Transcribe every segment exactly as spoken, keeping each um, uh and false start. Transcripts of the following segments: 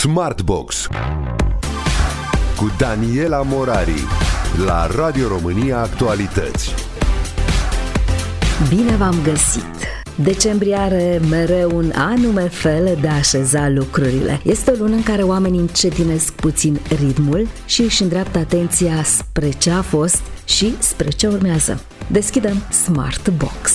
Smartbox cu Daniela Morari la Radio România Actualități. Bine v-am găsit! Decembrie are mereu un anume fel de a așeza lucrurile. Este o lună în care oamenii încetinesc puțin ritmul și își îndreaptă atenția spre ce a fost și spre ce urmează. Deschidem Smartbox.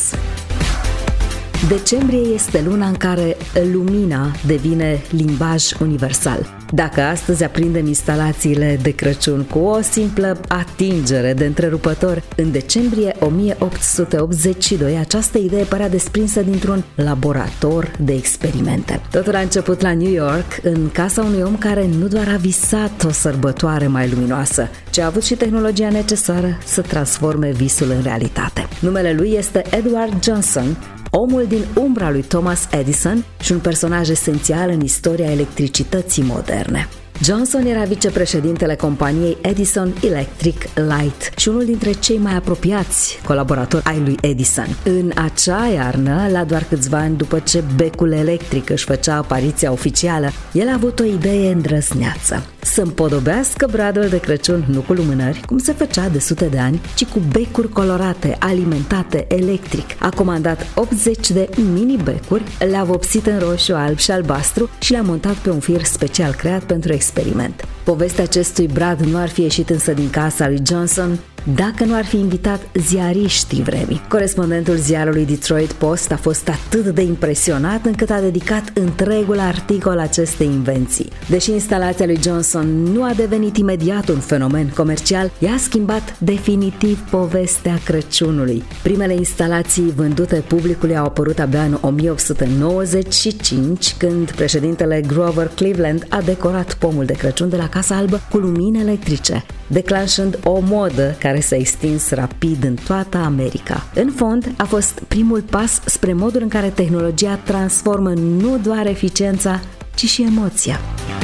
Decembrie este luna în care lumina devine limbaj universal. Dacă astăzi aprindem instalațiile de Crăciun cu o simplă atingere de întrerupător, în decembrie o mie opt sute optzeci și doi această idee părea desprinsă dintr-un laborator de experimente. Totul a început la New York, în casa unui om care nu doar a visat o sărbătoare mai luminoasă, ci a avut și tehnologia necesară să transforme visul în realitate. Numele lui este Edward Johnson, omul din umbra lui Thomas Edison și un personaj esențial în istoria electricității moderne. Johnson era vicepreședintele companiei Edison Electric Light și unul dintre cei mai apropiați colaboratori ai lui Edison. În acea iarnă, la doar câțiva ani după ce becul electric își făcea apariția oficială, el a avut o idee îndrăzneață: să împodobească bradul de Crăciun nu cu lumânări, cum se făcea de sute de ani, ci cu becuri colorate, alimentate electric. A comandat optzeci de mini-becuri, le-a vopsit în roșu, alb și albastru și le-a montat pe un fir special creat pentru experiment. Povestea acestui brad nu ar fi ieșit însă din casa lui Johnson dacă nu ar fi invitat ziariștii vremii. Corespondentul ziarului Detroit Post a fost atât de impresionat încât a dedicat întregul articol acestei invenții. Deși instalația lui Johnson nu a devenit imediat un fenomen comercial, ea a schimbat definitiv povestea Crăciunului. Primele instalații vândute publicului au apărut abia în o mie opt sute nouăzeci și cinci, când președintele Grover Cleveland a decorat pomul de Crăciun de la Casa Albă cu lumini electrice, declanșând o modă care s-a extins rapid în toată America. În fond, a fost primul pas spre modul în care tehnologia transformă nu doar eficiența, ci și emoția.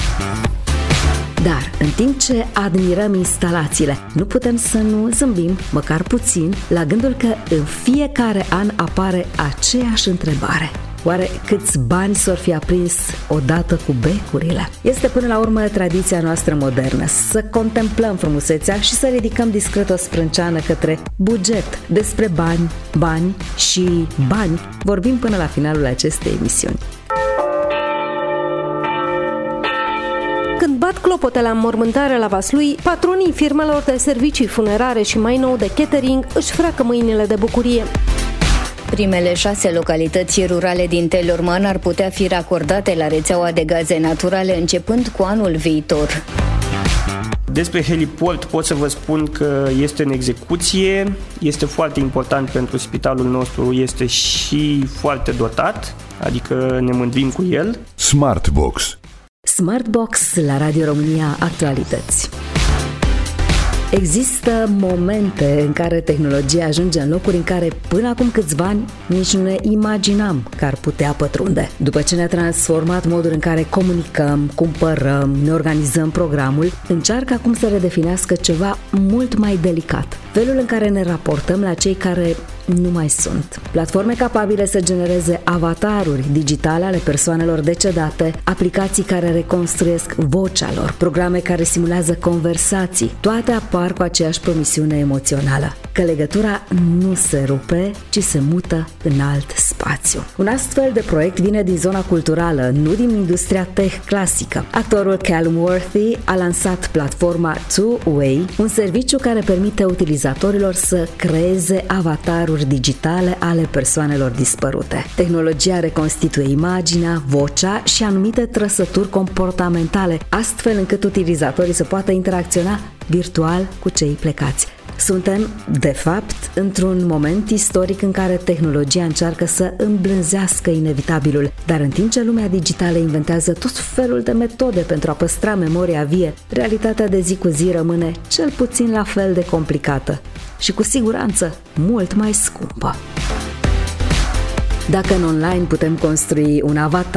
Dar, în timp ce admirăm instalațiile, nu putem să nu zâmbim, măcar puțin, la gândul că în fiecare an apare aceeași întrebare: oare câți bani s-or fi aprins odată cu becurile? Este până la urmă tradiția noastră modernă să contemplăm frumusețea și să ridicăm discret o sprânceană către buget. Despre bani, bani și bani vorbim până la finalul acestei emisiuni. Când bat clopotele în mormântare la Vaslui, patronii firmelor de servicii funerare și mai nou de catering își freacă mâinile de bucurie. Primele șase localități rurale din Telorman ar putea fi racordate la rețeaua de gaze naturale începând cu anul viitor. Despre heliport pot să vă spun că este în execuție, este foarte important pentru spitalul nostru, este și foarte dotat, adică ne mândrim cu el. Smartbox. Smartbox la Radio România Actualități. Există momente în care tehnologia ajunge în locuri în care până acum câțiva ani nici nu ne imaginam că ar putea pătrunde. După ce ne-a transformat modul în care comunicăm, cumpărăm, ne organizăm programul, încearcă acum să redefinească ceva mult mai delicat: felul în care ne raportăm la cei care nu mai sunt. Platforme capabile să genereze avataruri digitale ale persoanelor decedate, aplicații care reconstruiesc vocea lor, programe care simulează conversații, toate apar cu aceeași promisiune emoțională: că legătura nu se rupe, ci se mută în alt spațiu. Un astfel de proiect vine din zona culturală, nu din industria tech clasică. Actorul Callum Worthy a lansat platforma Two Way, un serviciu care permite utilizatorilor să creeze avataruri digitale ale persoanelor dispărute. Tehnologia reconstituie imaginea, vocea și anumite trăsături comportamentale, astfel încât utilizatorii să poată interacționa virtual cu cei plecați. Suntem, de fapt, într-un moment istoric în care tehnologia încearcă să îmblânzească inevitabilul, dar în timp ce lumea digitală inventează tot felul de metode pentru a păstra memoria vie, realitatea de zi cu zi rămâne cel puțin la fel de complicată și cu siguranță mult mai scumpă. Dacă în online putem construi un avatar,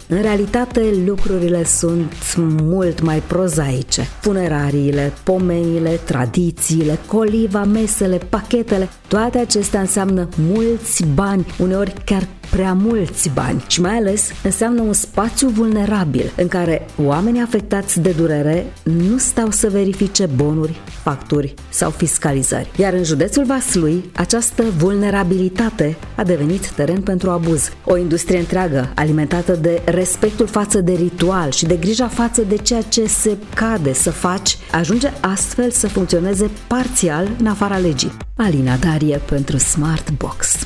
În realitate, lucrurile sunt mult mai prozaice. Funerariile, pomenile, tradițiile, coliva, mesele, pachetele, toate acestea înseamnă mulți bani, uneori chiar prea mulți bani și mai ales înseamnă un spațiu vulnerabil în care oamenii afectați de durere nu stau să verifice bonuri, facturi sau fiscalizări. Iar în județul Vaslui, această vulnerabilitate a devenit teren pentru abuz. O industrie întreagă, alimentată de respectul față de ritual și de grija față de ceea ce se cade să faci, ajunge astfel să funcționeze parțial în afara legii. Alina Darie pentru Smart Box.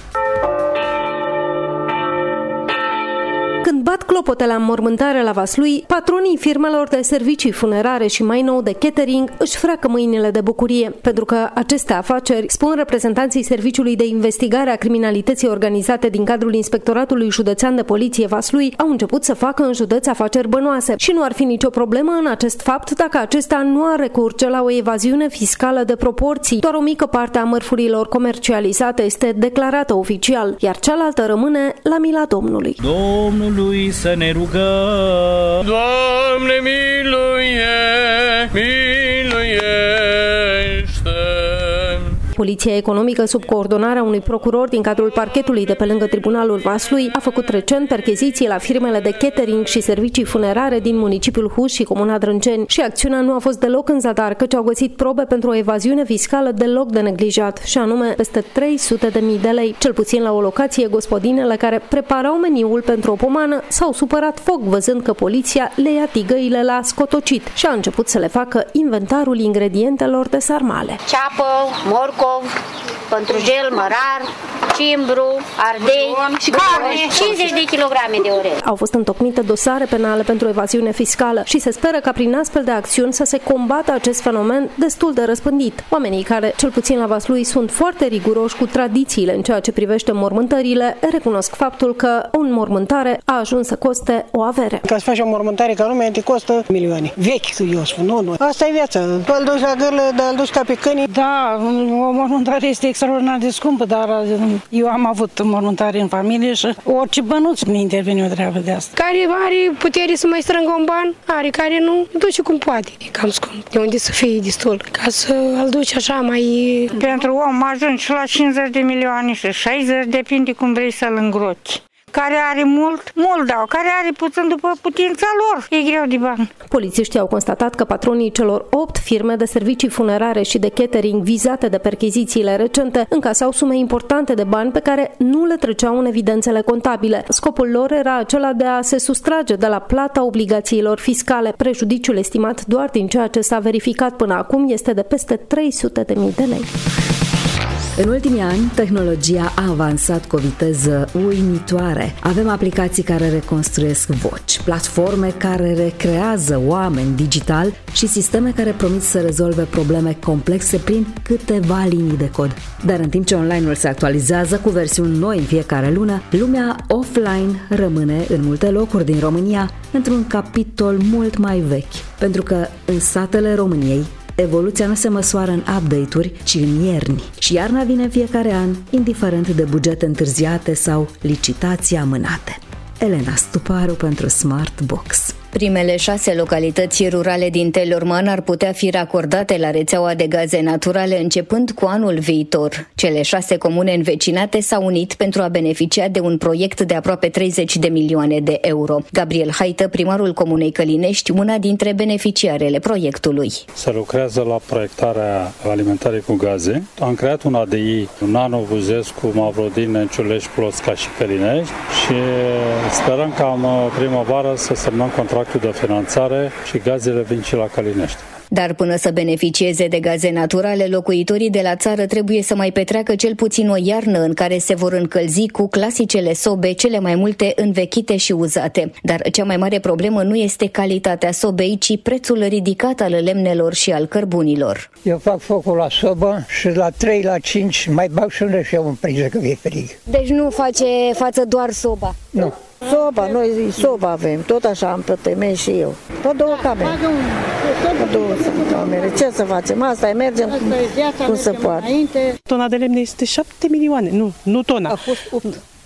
Când bat clopotele la înmormântare la Vaslui, patronii firmelor de servicii funerare și mai nou de catering își freacă mâinile de bucurie, pentru că aceste afaceri, spun reprezentanții Serviciului de Investigare a Criminalității Organizate din cadrul Inspectoratului Județean de Poliție Vaslui, au început să facă în județ afaceri bănoase și nu ar fi nicio problemă în acest fapt dacă acesta nu ar recurge la o evaziune fiscală de proporții. Doar o mică parte a mărfurilor comercializate este declarată oficial, iar cealaltă rămâne la mila Domnului. Domnului să ne rugăm. Doamne, miluie, miluiește! Poliția Economică, sub coordonarea unui procuror din cadrul parchetului de pe lângă Tribunalul Vaslui, a făcut recent percheziții la firmele de catering și servicii funerare din municipiul Huș și Comuna Drânceni și acțiunea nu a fost deloc în zadar, căci au găsit probe pentru o evaziune fiscală deloc de neglijat, și anume peste trei sute de mii de lei. Cel puțin la o locație, gospodinele care preparau meniul pentru o pomană s-au supărat foc văzând că poliția le ia tigăile la scotocit și a început să le facă inventarul ingredientelor de sarmale. Ceapă, morcov, pătrunjel, mărar, cimbru, ardei și carne, cincizeci de kilograme de orez. Au fost întocmite dosare penale pentru evaziune fiscală și se speră ca prin astfel de acțiuni să se combată acest fenomen destul de răspândit. Oamenii care, cel puțin la Vaslui, sunt foarte riguroși cu tradițiile în ceea ce privește mormântările, recunosc faptul că o înmormântare a ajuns să coste o avere. Ca să faci o mormântare ca lumea, te costă milioane. Vechi, eu spun, nu, nu. Asta e viața. Tu îl duci la gârlă, dar îl duci ca pe câini. Da, o mormântare este extraordinar de scumpă, dar eu am avut mormântare în familie și orice bănuț ne intervine o treabă de asta. Care are putere să mai strângă un ban, are, care nu, duce cum poate. E cam scump, de unde să fie destul, ca să îl duci așa mai... Pentru om ajungi la cincizeci de milioane și șaizeci, depinde cum vrei să-l îngroci. Care are mult, mult dau. Care are puțin după putința lor. E greu de bani. Polițiștii au constatat că patronii celor opt firme de servicii funerare și de catering vizate de perchezițiile recente încasau sume importante de bani pe care nu le treceau în evidențele contabile. Scopul lor era acela de a se sustrage de la plata obligațiilor fiscale. Prejudiciul estimat doar din ceea ce s-a verificat până acum este de peste trei sute de mii de lei. În ultimii ani, tehnologia a avansat cu o viteză uimitoare. Avem aplicații care reconstruiesc voci, platforme care recrează oameni digital și sisteme care promit să rezolve probleme complexe prin câteva linii de cod. Dar în timp ce online-ul se actualizează cu versiuni noi în fiecare lună, lumea offline rămâne în multe locuri din România într-un capitol mult mai vechi, pentru că în satele României evoluția nu se măsoară în update-uri, ci în ierni. Și iarna vine în fiecare an, indiferent de bugete întârziate sau licitații amânate. Elena Stuparu pentru Smart Box. Primele șase localități rurale din Teleorman ar putea fi racordate la rețeaua de gaze naturale începând cu anul viitor. Cele șase comune învecinate s-au unit pentru a beneficia de un proiect de aproape treizeci de milioane de euro. Gabriel Haită, primarul comunei Călinești, una dintre beneficiarele proiectului. Se lucrează la proiectarea alimentării cu gaze. Am creat un A D I, Nano, Buzescu, Mavrodin, Nenciulești, Plosca și Călinești și sperăm ca în primăvară să semnăm contractul de finanțare și gazele vin și la Călinești. Dar până să beneficieze de gaze naturale, locuitorii de la țară trebuie să mai petreacă cel puțin o iarnă în care se vor încălzi cu clasicele sobe, cele mai multe învechite și uzate. Dar cea mai mare problemă nu este calitatea sobei, ci prețul ridicat al lemnelor și al cărbunilor. Eu fac focul la sobă și la trei, la cinci mai bag și unde și eu în priză că e frig. Deci nu face față doar soba? Nu. Soba, noi soba avem, tot așa am pe temei și eu. Tot două camere. Tot două camere. Ce să facem? Asta e, mergem cum, cum se poate. Tona de lemne este șapte milioane, nu, nu tona. A fost opt.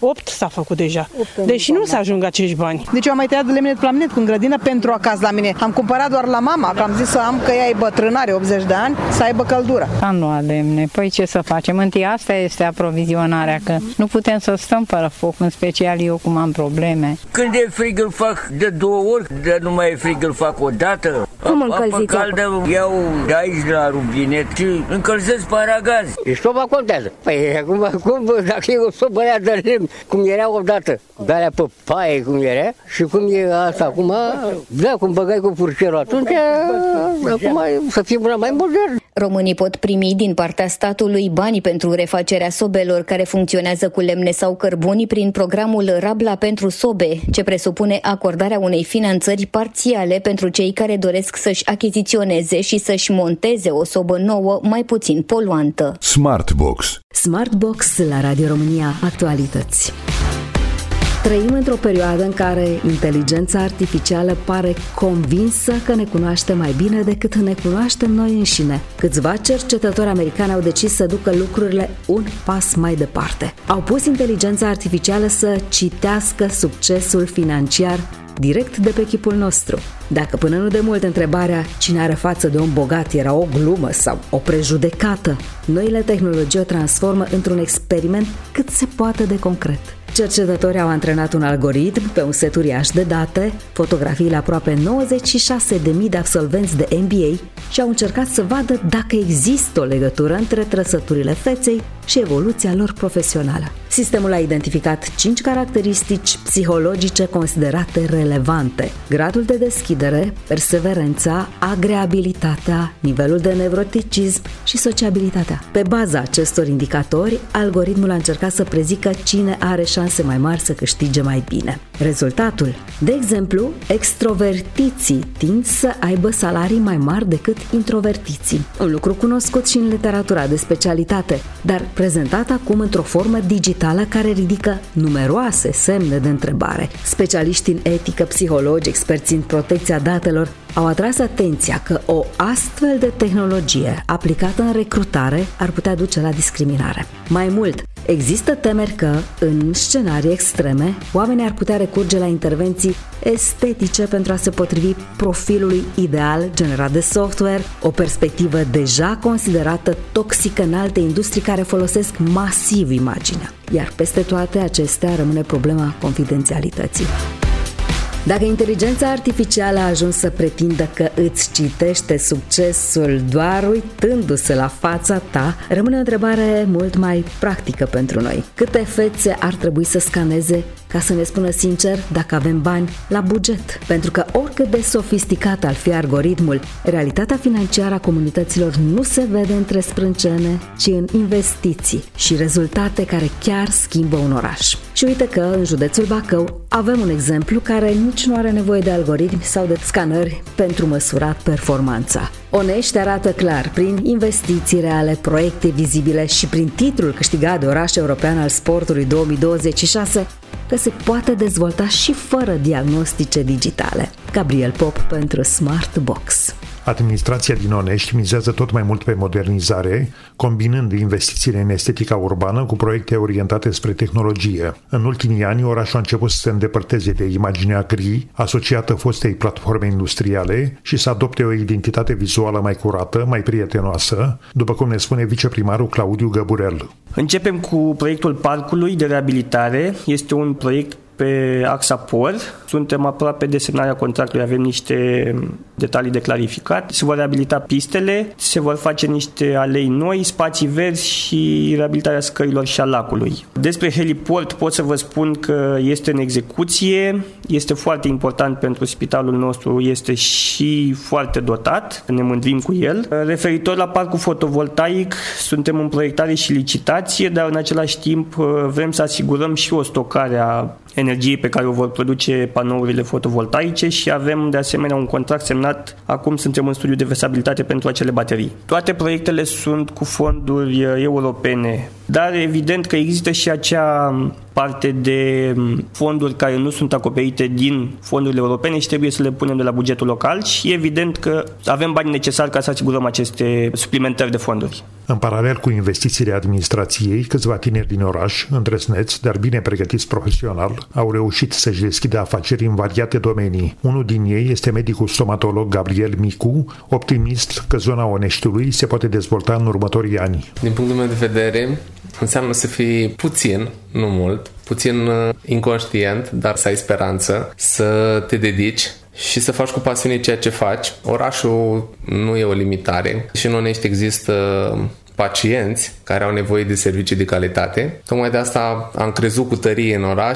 opt s-a făcut deja. Deși nu se ajung acești bani. Deci eu am mai tăiat de lemne plaminet cu grădină pentru acasă la mine. Am cumpărat doar la mama, că am zis să am, că ea e bătrânare, optzeci de ani, să aibă căldură. Am luat lemne. Păi ce să facem? Întâi asta este aprovizionarea, că nu putem să stăm fără foc, în special eu cum am probleme. Când e frig îl fac de două ori, de nu mai e frig îl fac o dată. Cum încălziți? Apă caldă iau de aici la rubinet și încălzesc pe aragaz. Și soba contează. Păi acum, cum, dacă e o sobă aia de lemn, cum era odată, de alea pe paie cum era, și cum e asta acum, da, cum băgai cu furcerul atunci, acum să fie una mai modern. Românii pot primi din partea statului banii pentru refacerea sobelor care funcționează cu lemne sau cărbuni prin programul Rabla pentru sobe, ce presupune acordarea unei finanțări parțiale pentru cei care doresc să-și achiziționeze și să-și monteze o sobă nouă mai puțin poluantă. Smartbox. Smartbox la Radio România Actualități. Trăim într-o perioadă în care inteligența artificială pare convinsă că ne cunoaște mai bine decât ne cunoaștem noi înșine. Câțiva cercetători americani au decis să ducă lucrurile un pas mai departe. Au pus inteligența artificială să citească succesul financiar direct de pe chipul nostru. Dacă până nu de mult întrebarea cine are față de om bogat era o glumă sau o prejudecată, noile tehnologii o transformă într-un experiment cât se poate de concret. Cercetătorii au antrenat un algoritm pe un set uriaș de date, fotografiile aproape nouăzeci și șase de mii de absolvenți de M B A și au încercat să vadă dacă există o legătură între trăsăturile feței și evoluția lor profesională. Sistemul a identificat cinci caracteristici psihologice considerate relevante: gradul de deschidere, perseverența, agreabilitatea, nivelul de nevroticism și sociabilitatea. Pe baza acestor indicatori, algoritmul a încercat să prezică cine are șanse mai mari să câștige mai bine. Rezultatul? De exemplu, extrovertiții tind să aibă salarii mai mari decât introvertiții. Un lucru cunoscut și în literatura de specialitate, dar prezentat acum într-o formă digitală care ridică numeroase semne de întrebare. Specialiștii în etică, psihologi, experți în protecția datelor au atras atenția că o astfel de tehnologie aplicată în recrutare ar putea duce la discriminare. Mai mult, există temeri că, în scenarii extreme, oamenii ar putea recurge la intervenții estetice pentru a se potrivi profilului ideal generat de software, o perspectivă deja considerată toxică în alte industrii care folosesc masiv imaginea. Iar peste toate acestea rămâne problema confidențialității. Dacă inteligența artificială a ajuns să pretindă că îți citește succesul doar uitându-se la fața ta, rămâne o întrebare mult mai practică pentru noi. Câte fețe ar trebui să scaneze ca să ne spună sincer dacă avem bani la buget? Pentru că oricât de sofisticat ar fi algoritmul, realitatea financiară a comunităților nu se vede între sprâncene, ci în investiții și rezultate care chiar schimbă un oraș. Și uite că în județul Bacău avem un exemplu care nici nu are nevoie de algoritmi sau de scanări pentru măsurat performanța. Onești arată clar, prin investiții reale, proiecte vizibile și prin titlul câștigat de Oraș European al Sportului două mii douăzeci și șase, că se poate dezvolta și fără diagnostice digitale. Gabriel Pop pentru Smartbox. Administrația din Onești mizează tot mai mult pe modernizare, combinând investițiile în estetica urbană cu proiecte orientate spre tehnologie. În ultimii ani, orașul a început să se îndepărteze de imaginea gri, asociată fostei platforme industriale, și să adopte o identitate vizuală mai curată, mai prietenoasă, după cum ne spune viceprimarul Claudiu Găburel. Începem cu proiectul Parcului de reabilitare. Este un proiect pe axa Por. Suntem aproape de semnarea contractului, avem niște detalii de clarificat. Se vor reabilita pistele, se vor face niște alei noi, spații verzi și reabilitarea scărilor și a lacului. Despre heliport pot să vă spun că este în execuție, este foarte important pentru spitalul nostru, este și foarte dotat, ne mândrim cu el. Referitor la parcul fotovoltaic, suntem în proiectare și licitație, dar în același timp vrem să asigurăm și o stocare a energiei pe care o vor produce panourile fotovoltaice și avem de asemenea un contract semnat. Acum suntem în studiu de versabilitate pentru acele baterii. Toate proiectele sunt cu fonduri europene. dar evident că există și acea parte de fonduri care nu sunt acoperite din fondurile europene și trebuie să le punem de la bugetul local și evident că avem banii necesari ca să asigurăm aceste suplimentări de fonduri. În paralel cu investițiile administrației, câțiva tineri din oraș, îndrăzneți, dar bine pregătiți profesional, au reușit să-și deschidă afaceri în variate domenii. Unul din ei este medicul stomatolog Gabriel Micu, optimist că zona Oneștiului se poate dezvolta în următorii ani. Din punctul meu de vedere, înseamnă să fii puțin, nu mult, puțin inconștient, dar să ai speranță, să te dedici și să faci cu pasiune ceea ce faci. Orașul nu e o limitare și în Onești există pacienți care au nevoie de servicii de calitate. Tocmai de asta am crezut cu tărie în oraș,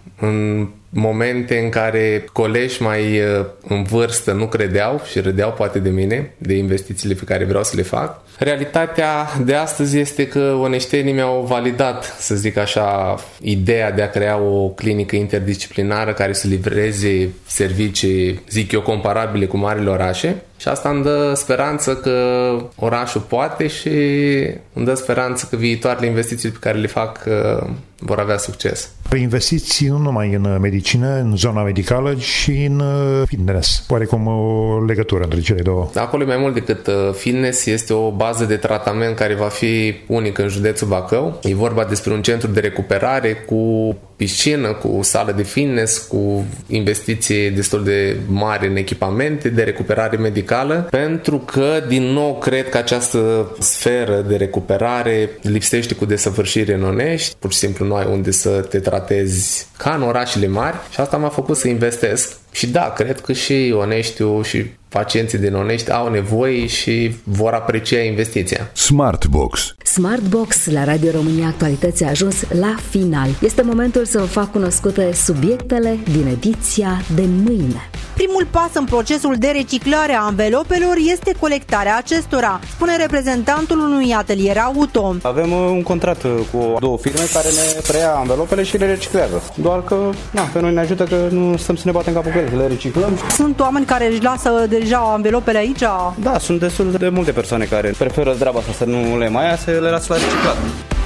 în momente în care colegi mai în vârstă nu credeau și râdeau poate de mine, de investițiile pe care vreau să le fac. Realitatea de astăzi este că oneștenii mi-au validat, să zic așa, ideea de a crea o clinică interdisciplinară care să livreze servicii, zic eu, comparabile cu marile orașe. Și asta îmi dă speranță că orașul poate și îmi dă speranță că viitoarele investiții pe care le fac vor avea succes. Investiți nu numai în medicină, în zona medicală, și în fitness. Oarecum o legătură între cele două. Acolo mai mult decât fitness, este o bază de tratament care va fi unică în județul Bacău. E vorba despre un centru de recuperare cu piscină, cu sală de fitness, cu investiții destul de mari în echipamente de recuperare medicală, pentru că, din nou, cred că această sferă de recuperare lipsește cu desăvârșire în Onești. Pur și simplu nu ai unde să te tratezi ca în orașele mari și asta m-a făcut să investesc. Și da, cred că și Oneștiul și pacienții din Onești au nevoie și vor aprecia investiția. Smartbox. Smartbox la Radio România Actualități a ajuns la final. Este momentul să vă fac cunoscute subiectele din ediția de mâine. Primul pas în procesul de reciclare a anvelopelor este colectarea acestora, spune reprezentantul unui atelier auto. Avem un contract cu două firme care ne preia anvelopele și le reciclează. Doar că, na, pe noi ne ajută că nu stăm să ne batem capul cu ele, le reciclăm. Sunt oameni care își lasă deja anvelopele aici? Da, sunt destul de multe persoane care preferă treaba asta să nu le mai ia, să le lasă la reciclat.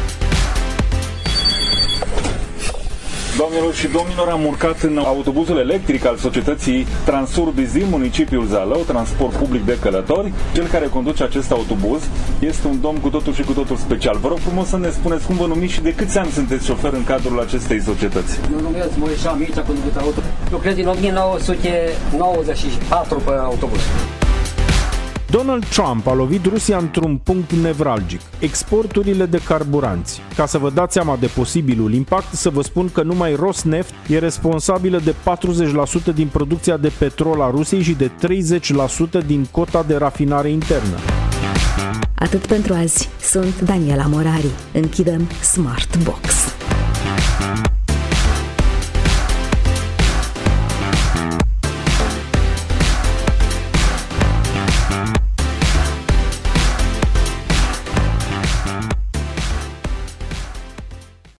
Doamnelor și domnilor, am urcat în autobuzul electric al societății Transur din municipiul Zalău, transport public de călători. Cel care conduce acest autobuz este un domn cu totul și cu totul special. Vă rog frumos să ne spuneți cum vă numiți și de câți ani sunteți șofer în cadrul acestei societăți. Eu numesc Moișa Mircea, conduc auto. Lucrez din o mie nouă sute nouăzeci și patru pe autobuz. Donald Trump a lovit Rusia într-un punct nevralgic, exporturile de carburanți. Ca să vă dați seama de posibilul impact, să vă spun că numai Rosneft e responsabilă de patruzeci la sută din producția de petrol a Rusiei și de treizeci la sută din cota de rafinare internă. Atât pentru azi. Sunt Daniela Morari. Închidem Smartbox.